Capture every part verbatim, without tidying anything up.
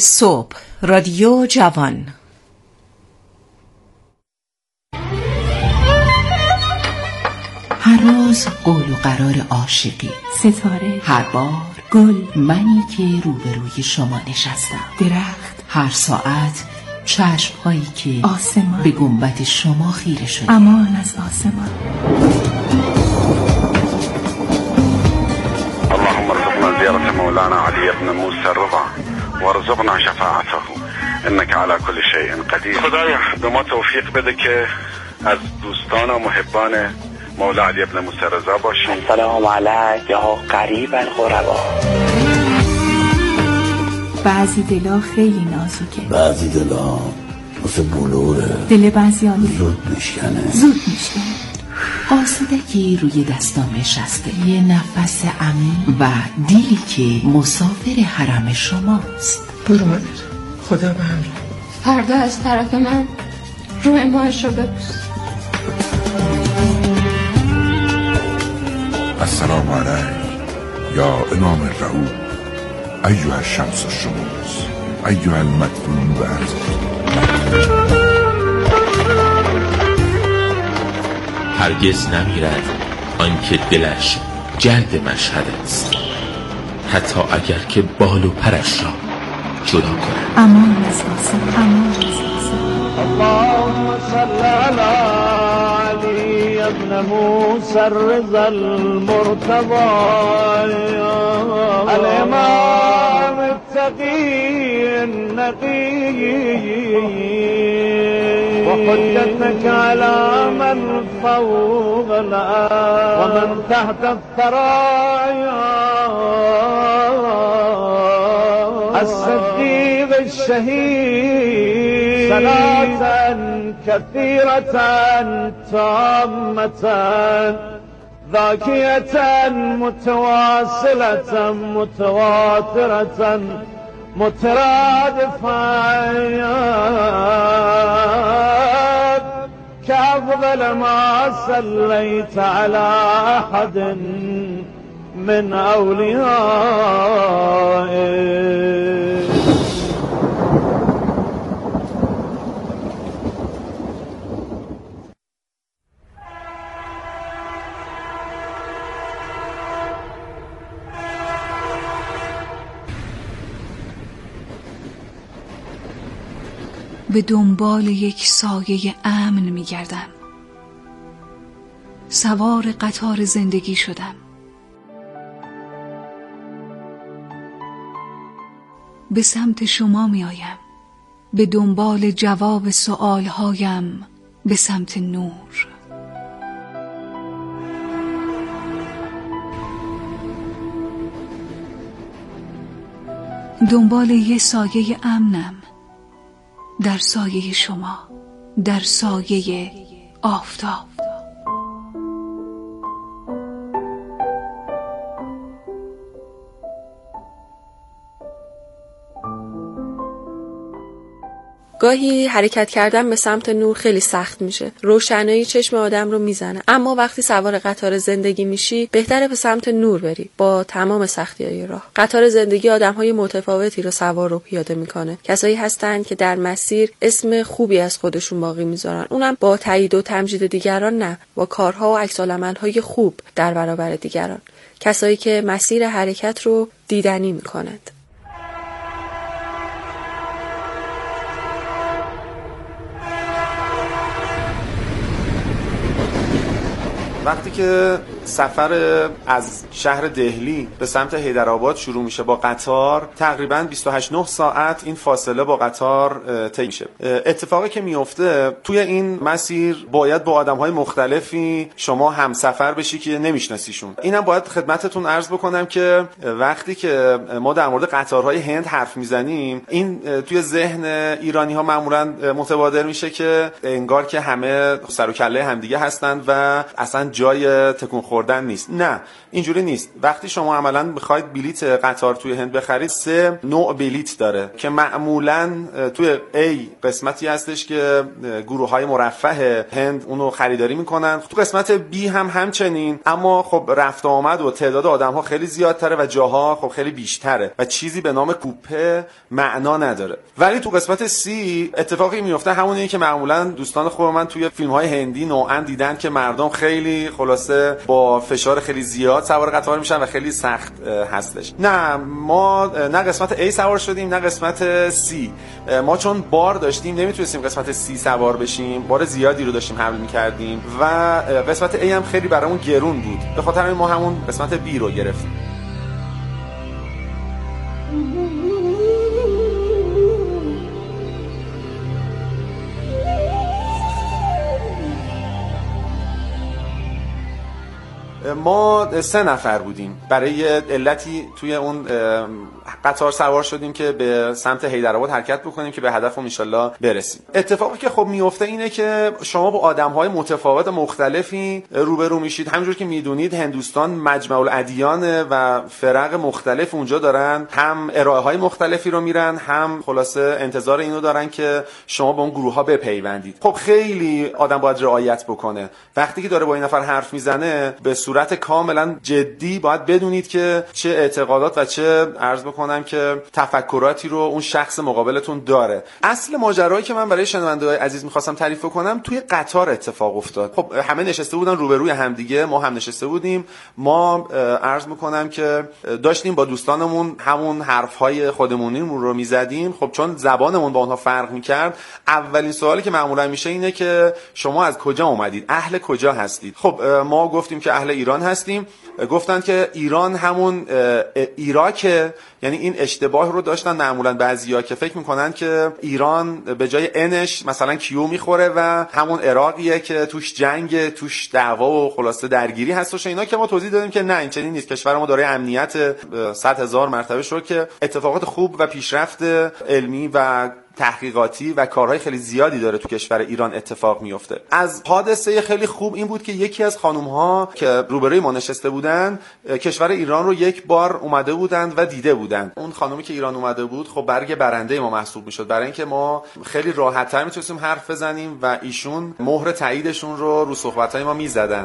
صبح رادیو جوان. هر روز قول و قرار عاشقی، ستاره، هر بار گل، منی که روبروی شما نشستم، درخت، هر ساعت چشم هایی که آسمان به گنبد شما خیره شده. امان از آسمان. اللهم ارزقنا زيارة مولانا علي بن موسى الرضا وارزقنا شفاعته انك على كل شيء قدیر. خدایا به ما توفیق بده که از دوستان و محبان مولا علی بن موسی الرضا باشیم. سلام علیک یا قریب الغربا. بعضی دلا خیلی نازکه، بعضی دلا مثل بلوره، دل بعضیانی زود میشکنه زود میشکنه. قاصدکی روی دستام نشسته، یه نفس عمیق و دیلی که مسافر حرم شماست. برو خدا به همراه. فردا از طرف من روی ماهش رو ببوس. السلام علیک یا امام الرعوب ایها الشمس الشموس ایها المدفون بعد. هرگز نمیرد آنکه دلش جلد مشهد است، حتی اگر که بال و پرش را جدا کند. امان از آسمان، امان از آسمان. اللهم صل علی علی ابن موسی الرضا المرتضی الامام التقی النقی وحجتك على من فوق الأرض ومن تحت الثرايا الصديق الشهيد صلاة كثيرة تامة ذاكية متواصلة متواترة مترادفة كأفضل ما صليت على أحد من أوليائك. به دنبال یک سایه امن می گردم. سوار قطار زندگی شدم. به سمت شما می آیم، به دنبال جواب سؤالهایم، به سمت نور. دنبال یه سایه امنم، در سایه شما، در سایه آفتاب. گاهی حرکت کردن به سمت نور خیلی سخت میشه. روشنایی چشم آدم رو میزنه. اما وقتی سوار قطار زندگی میشی بهتره به سمت نور بری با تمام سختی‌های راه. قطار زندگی آدم‌های متفاوتی رو سوار و پیاده میکنه. کسایی هستن که در مسیر اسم خوبی از خودشون باقی میذارن. اونم با تایید و تمجید دیگران نه، با کارها و عکس‌العمل‌های خوب در برابر دیگران. کسایی که مسیر حرکت رو دیدنی میکنند. وقتی که سفر از شهر دهلی به سمت حیدرآباد شروع میشه با قطار، تقریباً بیست و هشت نه ساعت این فاصله با قطار طی میشه. اتفاقی که میفته توی این مسیر باید با آدم‌های مختلفی شما همسفر بشی که نمیشناسیشون. اینم باید خدمتتون عرض بکنم که وقتی که ما در مورد قطارهای هند حرف میزنیم، این توی ذهن ایرانی‌ها معمولاً متبادر میشه که انگار که همه سر و کله همدیگه هستن و اصلا جای تکون خوردن نیست. نه اینجوری نیست. وقتی شما عملاً میخواید بلیت قطار توی هند بخرید، سه نوع بلیت داره که معمولاً توی A قسمتی هستش که گروه‌های مرفه هند اونو خریداری میکنن. تو قسمت B هم همچنین، اما خب رفت آمد و تعداد آدم‌ها خیلی زیادتره و جاها خب خیلی بیشتره و چیزی به نام کوپه معنا نداره. ولی تو قسمت C اتفاقی میفته همونیه که معمولاً دوستان خوب من توی فیلم‌های هندی نوعاً دیدن که مردم خیلی خلاصه با فشار خیلی زیاد سوار قطار میشن و خیلی سخت هستش. نه ما نه قسمت A سوار شدیم نه قسمت C. ما چون بار داشتیم نمیتونستیم قسمت C سوار بشیم، بار زیادی رو داشتیم حمل می‌کردیم و قسمت A هم خیلی برامون گرون بود. به خاطر همین ما همون قسمت B رو گرفتیم. ما سه نفر بودیم. برای علتی توی اون قطار سوار شدیم که به سمت حیدرآباد حرکت بکنیم که به هدفمون ان شاءالله برسیم. اتفاقی که خب میفته اینه که شما با آدم‌های متفاوت و مختلفی روبرو میشید. همونجور که میدونید هندوستان مجمع الادیان و فرق مختلف اونجا دارن، هم ارائه‌های مختلفی رو میرن، هم خلاصه انتظار اینو دارن که شما با اون گروه‌ها بپیوندید. خب خیلی آدم باید رعایت بکنه. وقتی که داره با این نفر حرف میزنه به صورت کاملا جدی باید بدونید که چه اعتقادات و چه عرض بکنم که تفکراتی رو اون شخص مقابلتون داره. اصل ماجرایی که من برای شنونده‌های عزیز می‌خواستم تعریف کنم توی قطار اتفاق افتاد. خب همه نشسته بودن روبروی همدیگه، ما هم نشسته بودیم. ما عرض می‌کنم که داشتیم با دوستانمون همون حرف‌های خودمونیمون رو می‌زدیم. خب چون زبانمون با اونها فرق می‌کرد، اولین سوالی که معمولا میشه اینه که شما از کجا اومدید؟ اهل کجا هستید؟ خب ما گفتیم که اهل ایران هستیم. گفتن که ایران همون عراقه. یعنی این اشتباه رو داشتن معمولا بعضیا که فکر میکنن که ایران به جای انش مثلا کیو میخوره و همون عراقیه که توش جنگ، توش دعوا و خلاصه درگیری هستش. اینا که ما توضیح دادیم که نه، این چنین نیست. کشور ما داره امنیت صد هزار مرتبه شد که اتفاقات خوب و پیشرفت علمی و تحقیقاتی و کارهای خیلی زیادی داره تو کشور ایران اتفاق میفته. از حادثه خیلی خوب این بود که یکی از خانوم‌ها که روبروی ما نشسته بودن کشور ایران رو یک بار اومده بودند و دیده بودند. اون خانومی که ایران اومده بود خب برگ برنده ما محسوب میشد، برای اینکه ما خیلی راحت‌تر میتونستیم حرف بزنیم و ایشون مهر تاییدشون رو رو صحبت‌های ما میزدن.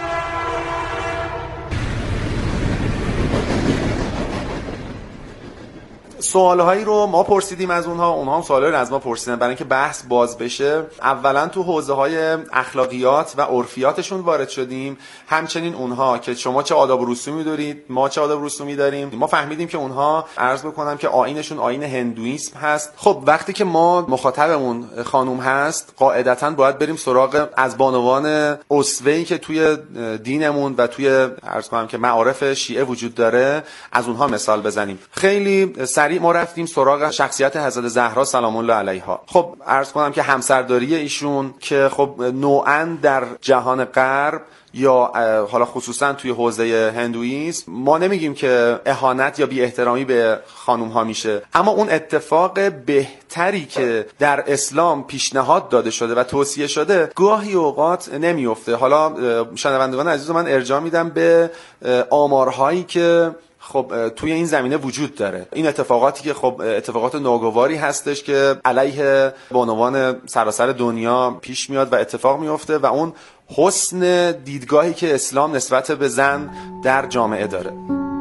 سوالهایی رو ما پرسیدیم از اونها، اونها هم سوالایی رو از ما پرسیدن برای اینکه بحث باز بشه. اولا تو حوزه‌های اخلاقیات و عرفیاتشون وارد شدیم، همچنین اونها که شما چه آداب و رسومی دارید، ما چه آداب و رسومی داریم. ما فهمیدیم که اونها عرض بکنم که آیینشون آیین هندویسم هست. خب وقتی که ما مخاطبمون خانم هست، قاعدتاً باید بریم سراغ از بانوان اسوه‌ای که توی دینمون و توی عرض کنم که معارف شیعه وجود داره از اونها مثال بزنیم. خیلی سریع ما رفتیم سراغ شخصیت حضرت زهرا سلام الله علیها. خب عرض کنم که همسرداری ایشون که خب نوعاً در جهان غرب یا حالا خصوصا توی حوزه هندویسم ما نمیگیم که اهانت یا بی احترامی به خانوم ها میشه، اما اون اتفاق بهتری که در اسلام پیشنهاد داده شده و توصیه شده گاهی اوقات نمیفته. حالا شنوندگان عزیز من ارجاع میدم به آمارهایی که خب توی این زمینه وجود داره. این اتفاقاتی که خب اتفاقات ناگواری هستش که علیه بانوان سراسر دنیا پیش میاد و اتفاق میفته و اون حسن دیدگاهی که اسلام نسبت به زن در جامعه داره.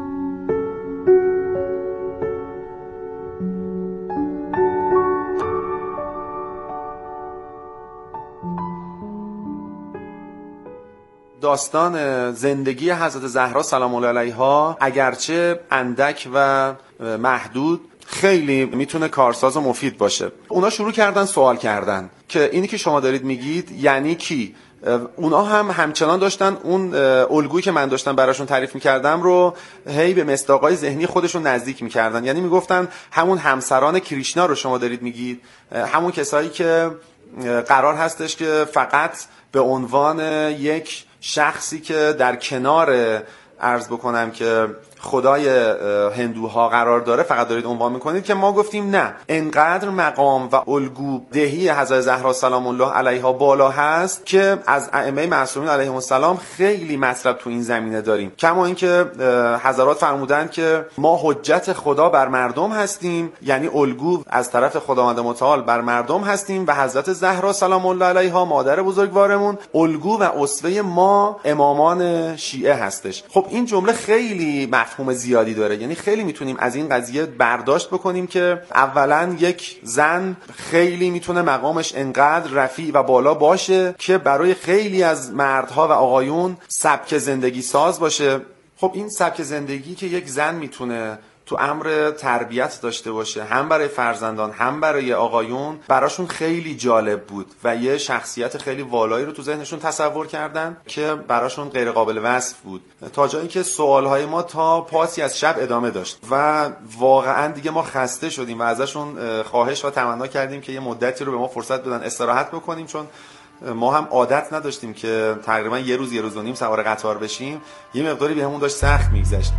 داستان زندگی حضرت زهرا سلام الله علیها اگرچه اندک و محدود خیلی میتونه کارساز و مفید باشه. اونا شروع کردن سوال کردن که اینی که شما دارید میگید یعنی کی؟ اونا هم همچنان داشتن اون الگویی که من داشتم براشون تعریف میکردم رو هی به مصداقای ذهنی خودشون نزدیک میکردن. یعنی میگفتن همون همسران کریشنا رو شما دارید میگید، همون کسایی که قرار هستش که فقط به عنوان یک شخصی که در کنار عرض بکنم که خدای هندوها قرار داره فقط دارید عنوان میکنید، که ما گفتیم نه، انقدر مقام و الگو دهی حضرت زهرا سلام الله علیها بالا هست که از ائمه معصومین علیهم السلام خیلی مطلب تو این زمینه داریم. کما اینکه حضرات فرمودن که ما حجت خدا بر مردم هستیم، یعنی الگو از طرف خداوند متعال بر مردم هستیم و حضرت زهرا سلام الله علیها مادر بزرگوارمون الگو و اسوه ما امامان شیعه هستش. خب این جمله خیلی مفهوم زیادی داره، یعنی خیلی میتونیم از این قضیه برداشت بکنیم که اولا یک زن خیلی میتونه مقامش انقدر رفیع و بالا باشه که برای خیلی از مردها و آقایون سبک زندگی ساز باشه. خب این سبک زندگی که یک زن میتونه تو امر تربیت داشته باشه، هم برای فرزندان هم برای آقایون، براشون خیلی جالب بود و یه شخصیت خیلی والایی رو تو ذهنشون تصور کردن که براشون غیر قابل وصف بود، تا جایی که سوالهای ما تا پاسی از شب ادامه داشت و واقعا دیگه ما خسته شدیم و ازشون خواهش و تمنا کردیم که یه مدتی رو به ما فرصت بدن استراحت بکنیم، چون ما هم عادت نداشتیم که تقریبا یه روز یه روز و نیم سوار قطار بشیم، یه مقداری بهمون داشت سخت میگذشت.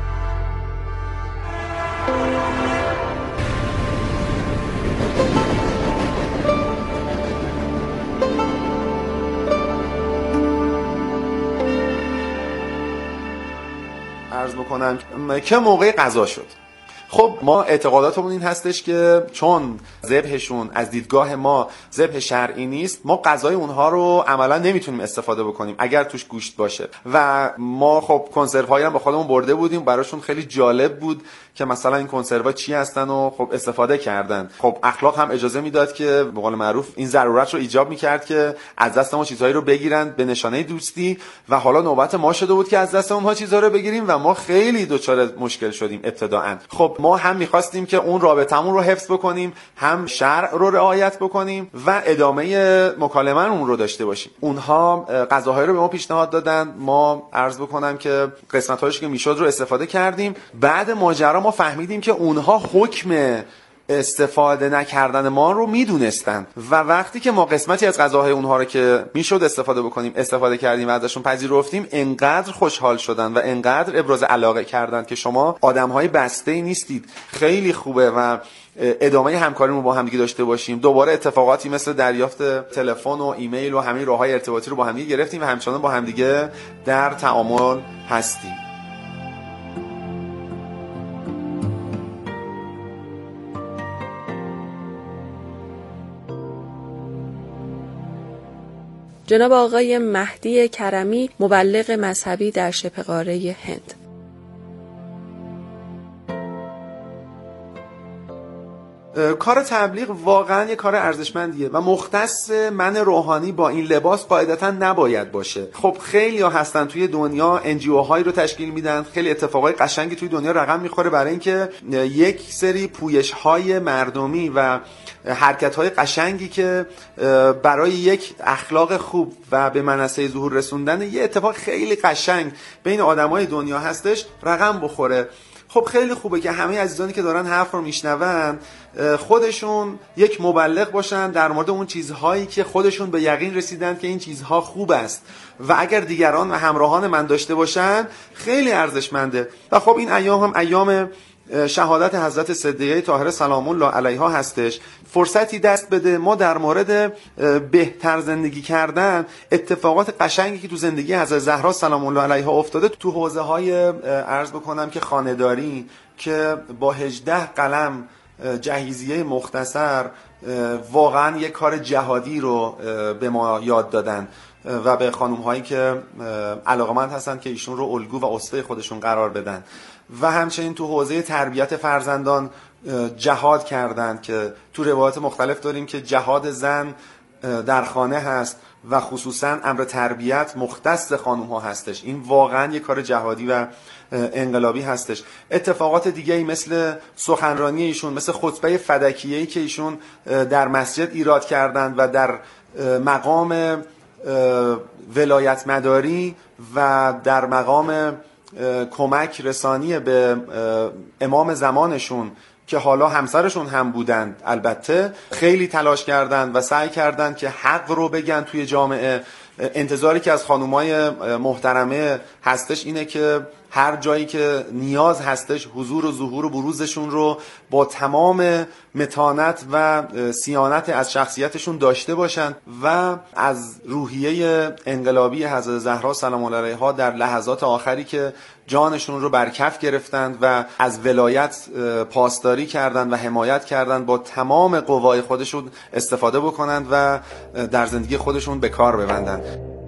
عرض بکنم که موقع قضا شد. خب ما اعتقاداتمون این هستش که چون ذبحشون از دیدگاه ما ذبح شرعی نیست، ما غذای اونها رو عملا نمیتونیم استفاده بکنیم اگر توش گوشت باشه. و ما خب کنسرو هایی هم با خودمون برده بودیم، براشون خیلی جالب بود که مثلا این کنسرو چی هستن و خب استفاده کردن. خب اخلاق هم اجازه میداد که به قول معروف این ضرورت رو ایجاب میکرد که از دست ما چیزهایی رو بگیرن به نشانه دوستی، و حالا نوبت ما شده بود که از دست اونها چیزها رو بگیریم و ما خیلی دچار مشکل شدیم ابتداً. خب ما هم می‌خواستیم که اون رابطمون رو حفظ بکنیم، هم شرع رو رعایت بکنیم و ادامه مکالمه‌مون رو داشته باشیم. اونها غذاهایی رو به ما پیشنهاد دادن، ما عرض بکنم که قسمت‌هاش که میشد رو استفاده کردیم. بعد ماجرا ما فهمیدیم که اونها حکم استفاده نکردن ما رو میدونستن و وقتی که ما قسمتی از غذاهای اونها رو که میشد استفاده بکنیم استفاده کردیم و ازشون پذیرفتیم، انقدر خوشحال شدن و انقدر ابراز علاقه کردن که شما آدمهای بسته‌ای نیستید، خیلی خوبه و ادامه همکاریمون با هم دیگه داشته باشیم. دوباره اتفاقاتی مثل دریافت تلفن و ایمیل و همین راههای ارتباطی رو با هم دیگه گرفتیم و همچنان با هم دیگه در تعامل هستیم. جناب آقای مهدی کرمی، مبلغ مذهبی در شبه قاره هند. کار تبلیغ واقعا یه کار ارزشمندیه و مختص من روحانی با این لباس قاعدتا نباید باشه. خب خیلی ها هستن توی دنیا ان جی او هایی رو تشکیل میدن، خیلی اتفاقای قشنگی توی دنیا رقم میخوره برای اینکه یک سری پویش های مردمی و حرکت های قشنگی که برای یک اخلاق خوب و به منصه ظهور رسوندن یه اتفاق خیلی قشنگ بین آدمای دنیا هستش رقم بخوره. خب خیلی خوبه که همه عزیزانی که دارن حرف رو میشنون خودشون یک مبلغ باشن در مورد اون چیزهایی که خودشون به یقین رسیدن که این چیزها خوب است و اگر دیگران و همراهان من داشته باشن خیلی ارزشمنده. و خب این ایام هم ایام شهادت حضرت صدیقه طاهره سلام الله علیها هستش. فرصتی دست بده ما در مورد بهتر زندگی کردن، اتفاقات قشنگی که تو زندگی حضرت زهرا سلام الله علیها افتاده تو حوزه های عرض بکنم که خانه‌داری، که با هجده قلم جهیزیه مختصر واقعا یک کار جهادی رو به ما یاد دادن و به خانم هایی که علاقمند هستن که ایشون رو الگو و اسوه خودشون قرار بدن. و همچنین تو حوزه تربیت فرزندان جهاد کردن که تو روایات مختلف داریم که جهاد زن در خانه هست و خصوصا امر تربیت مختص خانم ها هستش. این واقعا یک کار جهادی و انقلابی هستش. اتفاقات دیگه‌ای مثل سخنرانی ایشون، مثل خطبه فدکیه‌ای که ایشون در مسجد ایراد کردند و در مقام ولایت مداری و در مقام کمک رسانی به امام زمانشون که حالا همسرشون هم بودند، البته خیلی تلاش کردند و سعی کردند که حق رو بگن توی جامعه. انتظاری که از خانومای محترمه هستش اینه که هر جایی که نیاز هستش حضور و ظهور و بروزشون رو با تمام متانت و صیانت از شخصیتشون داشته باشند و از روحیه انقلابی حضرت زهرا سلام الله علیها در لحظات آخری که جانشون رو بر کف گرفتند و از ولایت پاسداری کردند و حمایت کردند با تمام قوای خودشون استفاده بکنند و در زندگی خودشون به کار ببندند.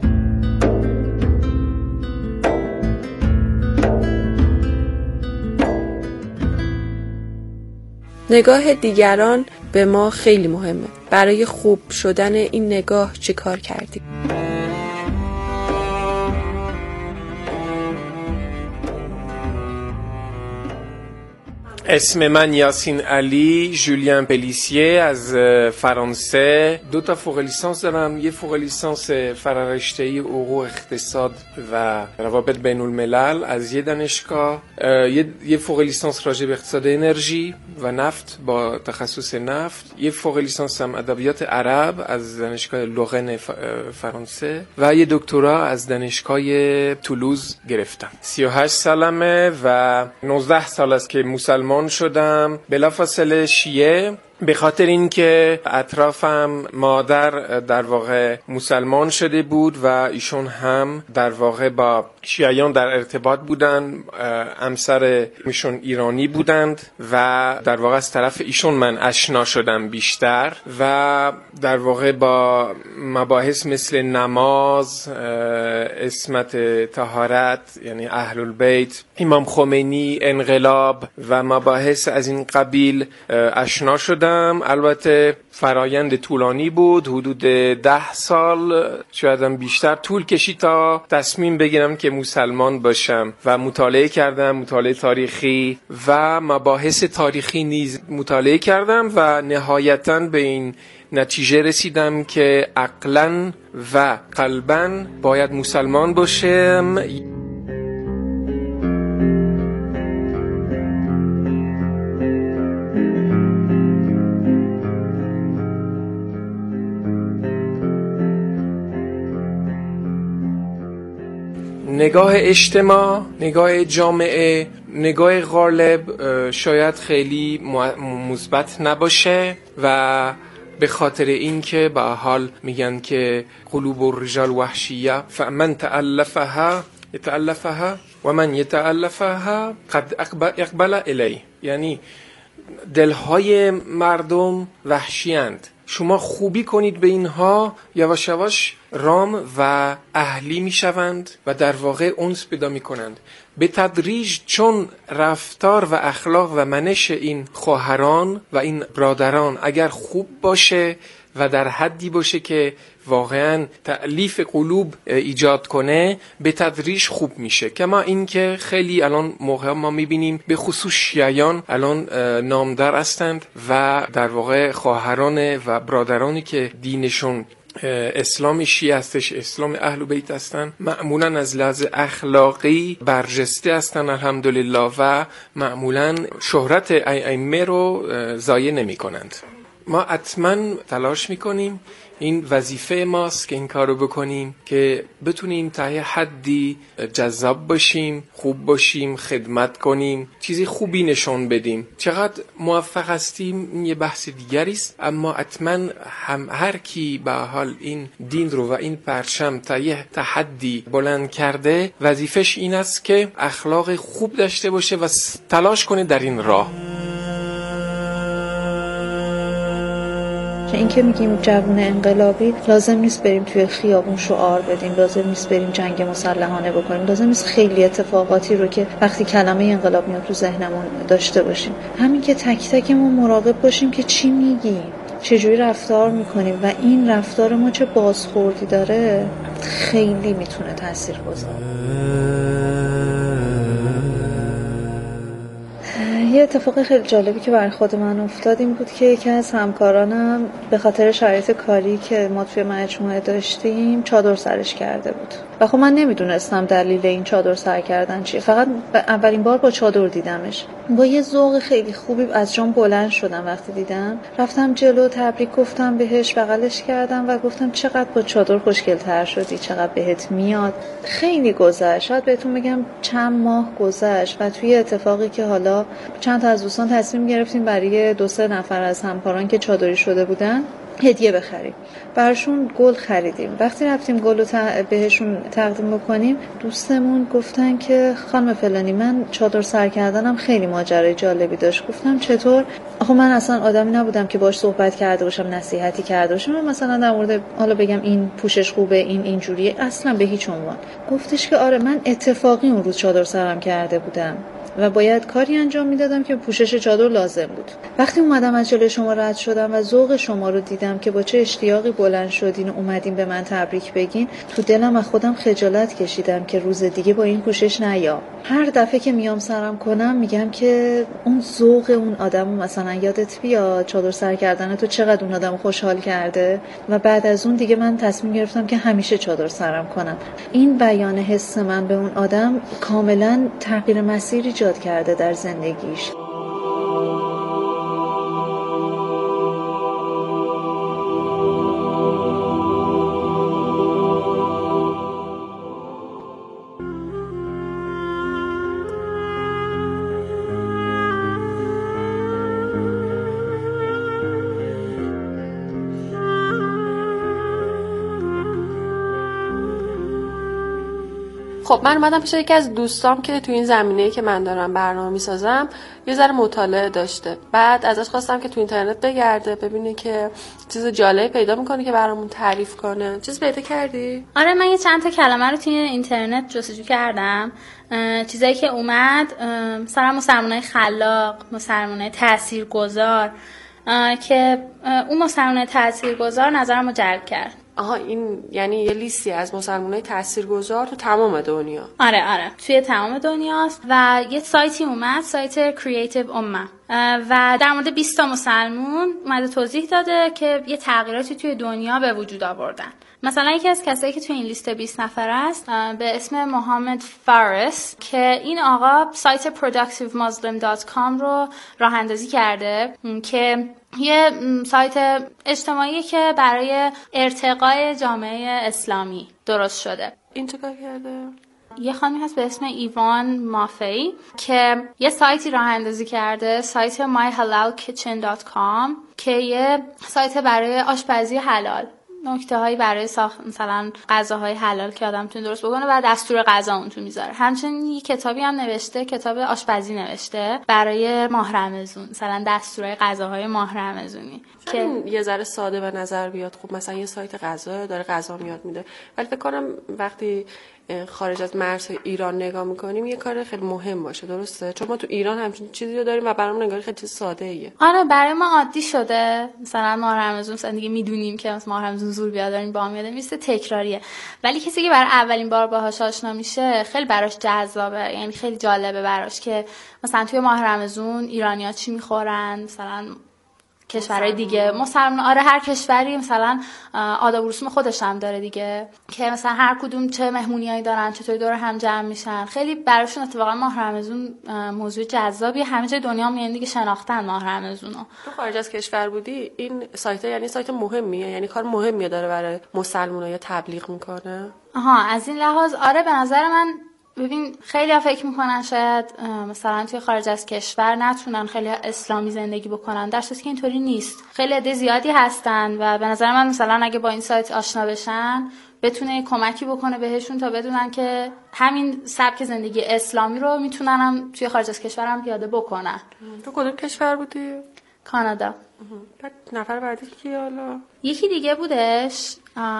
نگاه دیگران به ما خیلی مهمه. برای خوب شدن این نگاه چه کار کردیم؟ اسم من یاسین علی، جولیان پلیسیه از فرانسه. دو تا فوق لیسانس دارم. یه فوق لیسانس فرارشته‌ای حقوق اقتصاد و روابط بین الملل از یه دانشگاه، یه یه فوق لیسانس راجع به اقتصاد انرژی و نفت با تخصص نفت، یه فوق لیسانس هم ادبیات عرب از دانشگاه لوغن فرانسه و یه دکترا از دانشگاه تولوز گرفتم. سی و هشت سالمه و نوزده سال است که مسلمان شدم. بلافاصله شیعه، به خاطر اینکه اطرافم مادر در واقع مسلمان شده بود و ایشون هم در واقع با شیعیان در ارتباط بودن، همسر ایشون ایرانی بودند و در واقع از طرف ایشون من آشنا شدم بیشتر و در واقع با مباحث مثل نماز، عصمت طهارت یعنی اهل البیت، امام خمینی، انقلاب و مباحث از این قبیل آشنا شدم. البته فرایند طولانی بود، حدود ده سال شاید هم بیشتر طول کشید تا تصمیم بگیرم که مسلمان باشم و مطالعه کردم، مطالعه تاریخی و مباحث تاریخی نیز مطالعه کردم و نهایتاً به این نتیجه رسیدم که عقلاً و قلباً باید مسلمان باشم. نگاه اجتماع، نگاه جامعه، نگاه غالب شاید خیلی مثبت نباشه و به خاطر اینکه به حال میگن که قلوب الرجال وحشیه فمن تألفها يتألفها و من يتألفها قد اقبل الی، یعنی دلهای مردم وحشیند، شما خوبی کنید به اینها یواش یواش رام و اهلی می شوند و در واقع انس پیدا می کنند. به تدریج چون رفتار و اخلاق و منش این خواهران و این برادران اگر خوب باشه و در حدی باشه که واقعا تألیف قلوب ایجاد کنه، به تدریج خوب میشه. کما اینکه خیلی الان موقع ما میبینیم به خصوص شیعیان الان نامدار هستند و در واقع خواهران و برادرانی که دینشون اسلام شیعه هستش، اسلام اهل بیت هستن، معمولا از لحاظ اخلاقی برجسته هستن الحمدلله و معمولا شهرت ائمه رو ضایع نمی کنند. ما حتما تلاش میکنیم، این وظیفه ماست که این کارو بکنیم که بتونیم تا یه حدی جذاب باشیم، خوب باشیم، خدمت کنیم، چیزی خوبی نشون بدیم. چقدر موفق هستیم یه بحث دیگری است، اما حتما هم هر کی به حال این دین رو و این پرچم تا یه حدی بلند کرده، وظیفش این است که اخلاق خوب داشته باشه و تلاش کنه در این راه. این که میگیم جوون انقلابی، لازم نیست بریم توی خیابون شعار بدیم، لازم نیست بریم جنگ مسلحانه بکنیم، لازم نیست خیلی اتفاقاتی رو که وقتی کلمه انقلاب میاد تو ذهنمون داشته باشیم. همین که تک تکمون مراقب باشیم که چی میگیم، چجوری رفتار میکنیم و این رفتار ما چه بازخوردی داره، خیلی میتونه تاثیر بذاره. یه اتفاق خیلی جالبی که برای خود من افتاد این بود که یکی از همکارانم به خاطر شرایط کاری که ما توی مجموعه داشتیم چادر سرش کرده بود و خب من نمیدونستم دلیل این چادر سر کردن چیه. فقط اولین بار با چادر دیدمش. با یه ذوق خیلی خوبی از جام بلند شدم وقتی دیدم، رفتم جلو تبریک گفتم بهش، بغلش کردم و گفتم چقدر با چادر خوشگل‌تر شدی، چقدر بهت میاد. خیلی گذشت، شاید بهتون بگم چند ماه گذشت و توی اتفاقی که حالا چند تا از دوستان تصمیم گرفتیم برای دو سه نفر از همکاران که چادری شده بودن هدیه بخریم. براشون گل خریدیم. وقتی رفتیم گل رو ت... بهشون تقدیم بکنیم، دوستمون گفتن که خانم فلانی من چادر سر کردنم خیلی ماجرای جالبی داشت. گفتم چطور؟ آخه من اصلا آدمی نبودم که باهاش صحبت کرده باشم، نصیحتی کرده باشم، من مثلا در مورد حالا بگم این پوشش خوبه، این اینجوریه، اصلا به هیچ عنوان. گفتش که آره من اتفاقی اون روز چادر سرم کرده بودم و باید کاری انجام میدادم که پوشش چادر لازم بود. وقتی اومدم از جلوی شما رد شدم و ذوق شما رو دیدم که با چه اشتیاقی بلند شدین و اومدین به من تبریک بگین، تو دلم از خودم خجالت کشیدم که روز دیگه با این پوشش نیام. هر دفعه که میام سرم کنم میگم که اون ذوق اون آدمو مثلا یادت بیاد، چادر سر کردن تو چقدر اون آدمو خوشحال کرده و بعد از اون دیگه من تصمیم گرفتم که همیشه چادر سرم کنم. این بیان حس من به اون آدم کاملا تغییر مسیری ایجاد کرده در زندگیش. خب من اومدم پیش یکی از دوستام که تو این زمینه‌ای که من دارم برنامه میسازم یه ذره مطالعه داشته. بعد ازش خواستم که تو اینترنت بگرده ببینه که چیز جالب پیدا میکنه که برامون تعریف کنه. چیز پیدا کردی؟ آره من یه چند تا کلمه رو توی اینترنت جستجو کردم. چیزایی که اومد مثلا مسلمانای خلاق، مسلمانای تاثیرگذار، که اون مسلمانای تاثیرگذار نظرمو جلب کرد. آها این یعنی یه لیستی از مسلمانای تاثیرگذار تو تمام دنیا. آره آره توی تمام دنیاست و یه سایتی اومد، سایت کریتیو امه، و در مورد بیست تا مسلمون اومده توضیح داده که یه تغییراتی توی دنیا به وجود آوردن. مثلا یکی از کسایی که توی این لیست بیست نفر است به اسم محمد فارس که این آقا سایت productive muslim dot com رو راه اندازی کرده که یه سایت اجتماعی که برای ارتقای جامعه اسلامی درست شده. این چه کار کرده؟ یه خانمی هست به اسم ایوان مافی که یه سایتی راه اندازی کرده، سایت my halal kitchen dot com که یه سایت برای آشپزی حلال، نکته هایی برای ساخت مثلا غذاهای حلال که آدم میتونه درست بکنه و دستور غذا اون تو میذاره. همچنین یه کتابی هم نوشته، کتاب آشپزی نوشته برای ماه رمضان، مثلا دستورهای غذاهای ماه رمضانی که یه ذره ساده به نظر بیاد. خب مثلا یه سایت غذا داره غذا میاد میده، ولی فکر کنم وقتی خارج از مرزهای ایران نگاه میکنیم یه کار خیلی مهم باشه، درسته؟ چون ما تو ایران همچین چیزی رو داریم و برامون نگاه خیلی چیز ساده ایه. آره برای ما عادی شده، مثلا ماه رمضان مثلا دیگه میدونیم که مثلا ماه رمضان زور بیاد داریم با هم میاد، میسته تکراریه. ولی کسی که برای اولین بار باهاش آشنا میشه خیلی براش جذابه، یعنی خیلی جالبه براش که مثلا توی ماه رمضان ایرانی‌ها چی میخورن، مثلا کشورهای دیگه مسلمان، آره هر کشوری مثلا آداب و رسوم خودش هم داره دیگه، که مثلا هر کدوم چه مهمونیایی دارن، چطوری دور هم جمع میشن. خیلی براشون اتفاقا ماه رمضان موضوع جذابی، همه جای دنیا میان دیگه شناختن ماه رمضانو. تو خارج از کشور بودی، این سایت یعنی سایت مهمیه، یعنی کار مهمی داره برای مسلمان‌ها تبلیغ میکنه. آها از این لحاظ آره به نظر من ببین خیلی ها فکر میکنن شاید مثلا توی خارج از کشور نتونن خیلی اسلامی زندگی بکنن، در صورتی که اینطوری نیست. خیلی عده زیادی هستن و به نظر من مثلا اگه با این سایت آشنا بشن بتونه کمکی بکنه بهشون تا بدونن که همین سبک زندگی اسلامی رو میتونن هم توی خارج از کشور هم پیاده بکنن. تو کدوم کشور بودی؟ کانادا. بعد نفر بعدی کی حالا؟ یکی دیگه بودش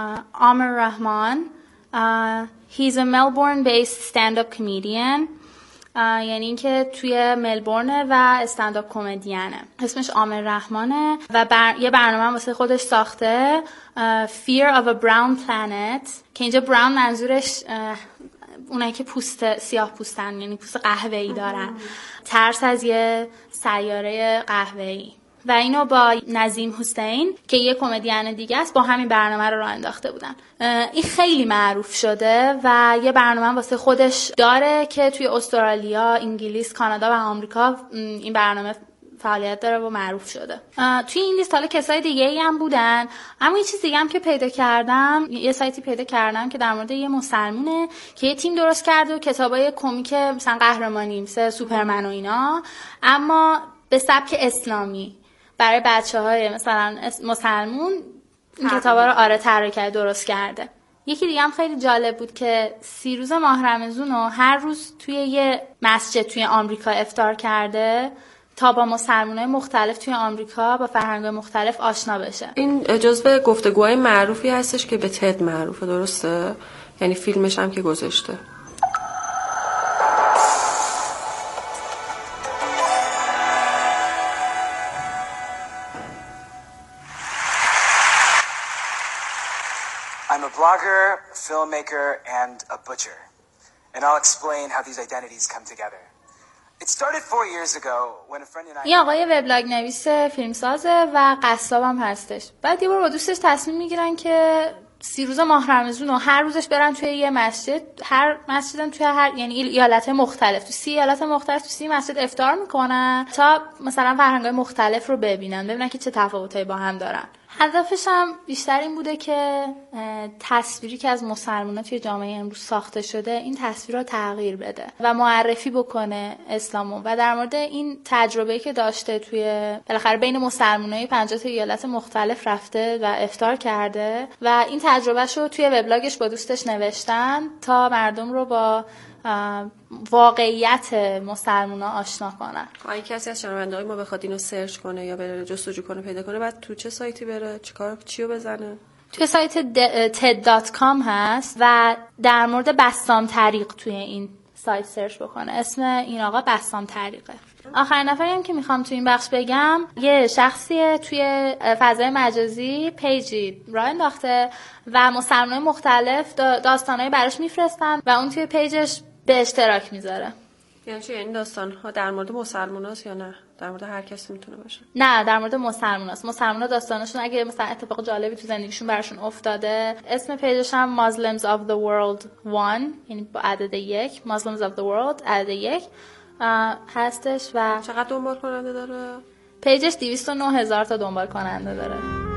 عامر رحمان. Uh, he's a Melbourne-based stand-up comedian. uh, یعنی اینکه توی ملبورن و استنداپ کمدینه. اسمش عامر رحمانه و بر... یه برنامه واسه خودش ساخته، uh, Fear of a Brown Planet، که اینجا براون منظورش uh, اونایی که پوست سیاه پوستن، یعنی پوست قهوه‌ای دارن، ترس از یه سیاره قهوه‌ای. و اینو با نظیم حسین که یه کمدین دیگه است با همین برنامه رو راه انداخته بودن. این خیلی معروف شده و یه برنامه واسه خودش داره که توی استرالیا، انگلیس، کانادا و آمریکا این برنامه فعالیت داره و معروف شده. توی این لیست حالا کسای دیگه‌ای هم بودن، اما یه چیز دیگه هم که پیدا کردم، یه سایتی پیدا کردم که در مورد یه مسلمونه که یه تیم درست کرده و کتابای کمیک مثلا قهرمانی مثل سوپرمن و اینا، اما به سبک اسلامی برای بچه‌های مثلا مسلمون این کتابا رو آره طراحی کرده، درست کرده. یکی دیگه هم خیلی جالب بود که سی روز ماه رمضان رو هر روز توی یه مسجد توی آمریکا افطار کرده تا با مسلمانای مختلف توی آمریکا با فرهنگ‌های مختلف آشنا بشه. این جزو گفتگوهای معروفی هستش که به تد معروفه، درسته؟ یعنی فیلمش هم که گذاشته. I'm a blogger, filmmaker, and a butcher. And I'll explain how these identities come together. It started four years ago when a friend and I... این آقای وبلاگ نویس فیلمسازه و قصاب هم هستش. بعد یه بار با دوستش تصمیم میگیرن که سی روز ماه رمضان و هر روزش برن توی یه مسجد، هر مسجدم توی هر یعنی ایالت مختلف، تو سی ایالت مختلف تو سی مسجد افطار میکنن تا مثلا فرهنگ‌های مختلف رو ببینن، ببینن که چه تفاوتایی با هم دارن. هدفش هم بیشتر این بوده که تصویری که از مسلمان‌ها توی جامعه امروز ساخته شده این تصویر رو تغییر بده و معرفی بکنه اسلامو و در مورد این تجربه‌ای که داشته توی بالاخره بین مسلمان‌های پنجاه تا ایالت مختلف رفته و افطار کرده و این تجربهش رو توی وبلاگش با دوستش نوشتن تا مردم رو با واقعیت مسلمان‌ها آشنا کنن. اگه کسی از شنونده‌های ما بخواد اینو سرچ کنه یا بره جستجو کنه پیدا کنه، بعد تو چه سایتی بره؟ چیکار چیو بزنه؟ توی سایت تد دات کام هست و در مورد بسام طریق توی این سایت سرچ بکنه. اسم این آقا بسام طریقه. آخرین نفری هم که میخوام توی این بخش بگم یه شخصیه توی فضای مجازی پیجی راه انداخته و مسلمانای مختلف داستانایی براش میفرستن و اون توی پیجش به اشتراک میذاره. یعنی چی؟ این داستان ها در مورد مسلماناست یا نه؟ در مورد هر کسی میتونه باشه؟ نه، در مورد مسلماناست. مسلمانا داستانشون اگه مثلا اتفاق جالبی تو زندگیشون براشون افتاده، اسم پیجش هم Muslims of the World one، یعنی با عدد یک، Muslims of the World عدد یک هستش. و چقدر دنبال کننده داره؟ پیجش دویست و نه هزار تا دنبال کننده داره.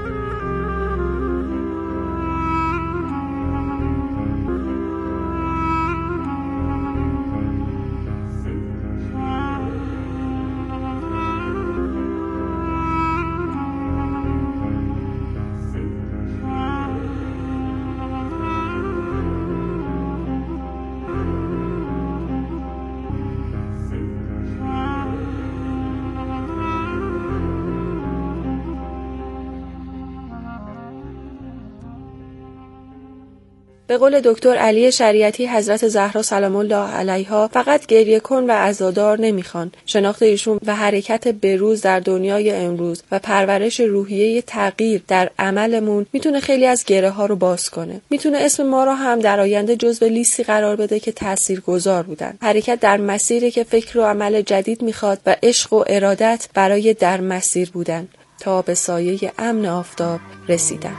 به قول دکتر علی شریعتی حضرت زهرا سلام الله علیها، فقط گریه کن و عزادار نمیخوان. شناخت ایشون و حرکت بروز در دنیای امروز و پرورش روحیه تغییر در عملمون میتونه خیلی از گره ها رو باز کنه. میتونه اسم ما رو هم در آینده جزو لیستی قرار بده که تاثیرگذار بودن. حرکت در مسیری که فکر و عمل جدید میخواد و عشق و ارادت برای در مسیر بودن تا به سایه امن آفتاب رسیدن.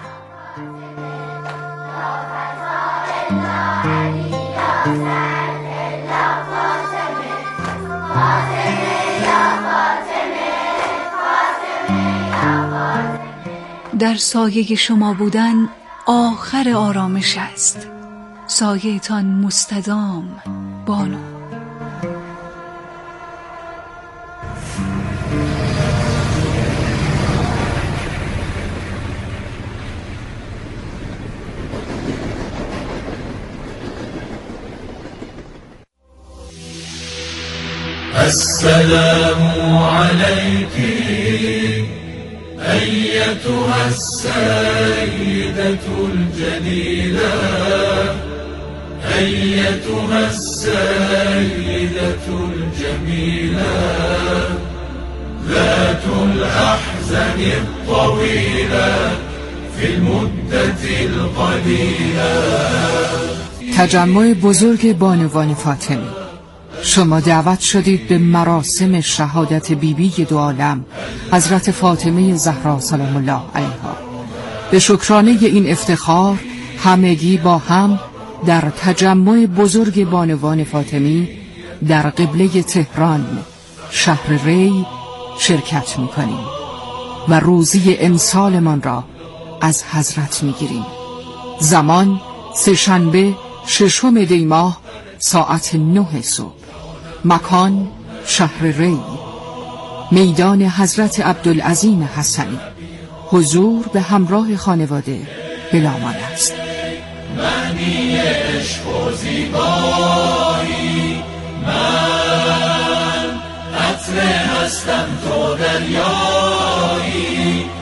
در سایه شما بودن آخر آرامش است، سایه تان مستدام بانو. السلام عليك أيتها السيدة الجليلة أيتها السيدة الجميلة ذات الأحزان الطويلة في المدة القليلة تجمع بزرگ بانوان فاطمی، شما دعوت شدید به مراسم شهادت بیبی دو عالم حضرت فاطمه زهرا سلام الله علیها. به شکرانه این افتخار همگی با هم در تجمع بزرگ بانوان فاطمی در قبله تهران شهر ری شرکت می‌کنیم و روزی امسالمان را از حضرت می‌گیریم. زمان سه‌شنبه ششم دی ماه ساعت نه صبح. مکان شهر ری، میدان حضرت عبدالعظیم حسنی. حضور به همراه خانواده بلامان است. معنی عشق و زیبایی، من قطره هستم تو دریایی.